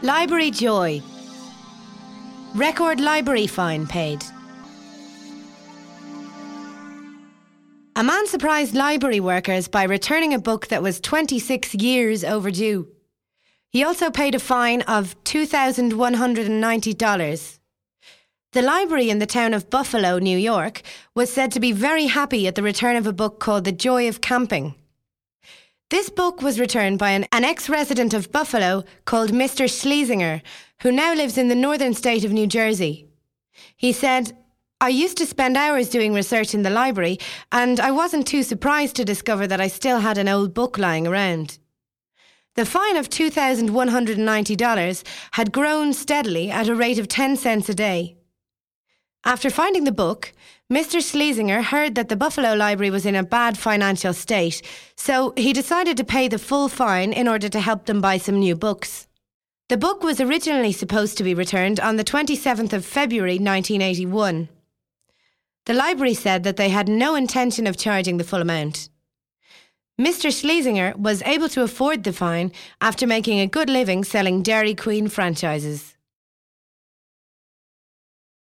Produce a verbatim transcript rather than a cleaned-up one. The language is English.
Library joy. Record library fine paid. A man surprised library workers by returning a book that was twenty-six years overdue. He also paid a fine of two thousand one hundred ninety dollars. The library in the town of Buffalo, New York, was said to be very happy at the return of a book called The Joy of Camping. This book was returned by an, an ex-resident of Buffalo called Mister Schlesinger, who now lives in the northern state of New Jersey. He said, "I used to spend hours doing research in the library, and I wasn't too surprised to discover that I still had an old book lying around." The fine of two thousand one hundred ninety dollars had grown steadily at a rate of ten cents a day. After finding the book, Mister Schlesinger heard that the Buffalo Library was in a bad financial state, so he decided to pay the full fine in order to help them buy some new books. The book was originally supposed to be returned on the twenty-seventh of February nineteen eighty-one. The library said that they had no intention of charging the full amount. Mister Schlesinger was able to afford the fine after making a good living selling Dairy Queen franchises.